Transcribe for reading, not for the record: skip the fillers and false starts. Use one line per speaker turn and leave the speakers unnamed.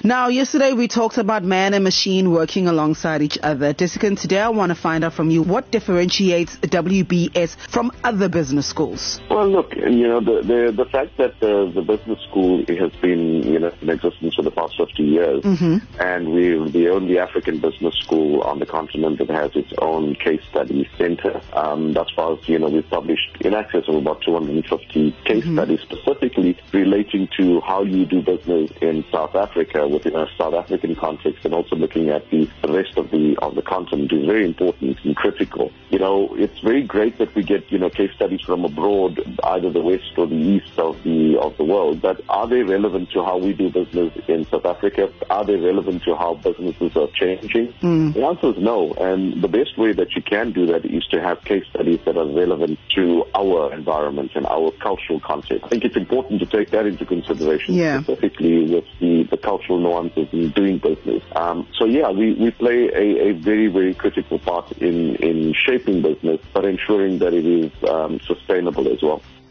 Now, yesterday we talked about man and machine working alongside each other. Jessica, today I want to find out from you what differentiates WBS from other business schools.
Well, look, the fact that the business school has been, in existence for the past 50 years, and we're the only African business school on the continent that has its own case study center. Thus far, we've published in excess of about 250 case studies specifically relating to how you do business in South Africa within a South African context, and also looking at the rest of the continent is very important and critical. It's very great that we get case studies from abroad, either the west or the east of the world, but are they relevant to how we do business in South Africa? Are they relevant to how businesses are changing? The answer is no, and the best way that you can do that is to have case studies that are relevant to our environment and our cultural context. I think it's important to take that into consideration, specifically with the cultural nuances in doing business. We play a very, very critical part in shaping business, but ensuring that it is sustainable as well.